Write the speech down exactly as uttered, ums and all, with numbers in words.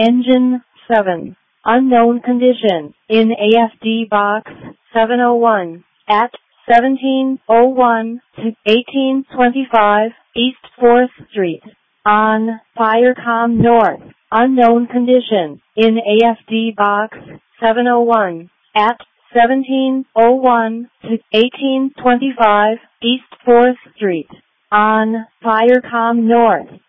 Engine seven. Unknown condition. In A F D Box seven oh one. At seventeen oh one to eighteen twenty-five East fourth Street. On Firecom North. Unknown condition. In A F D Box seven oh one. At seventeen oh one to eighteen twenty-five East fourth Street. On Firecom North.